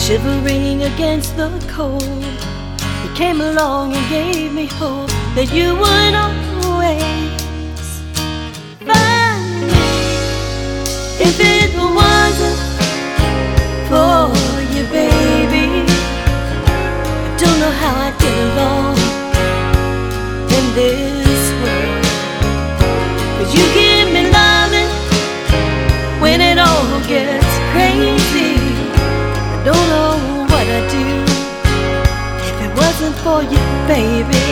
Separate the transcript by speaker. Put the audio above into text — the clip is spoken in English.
Speaker 1: Shivering against the cold, you came along and gave me hope that you would always find me. If it wasn't for you, baby, I don't know how I'd get along in this world. 'Cause you give me loving when it all gets crazy. I don't know what I'd do if it wasn't for you, baby.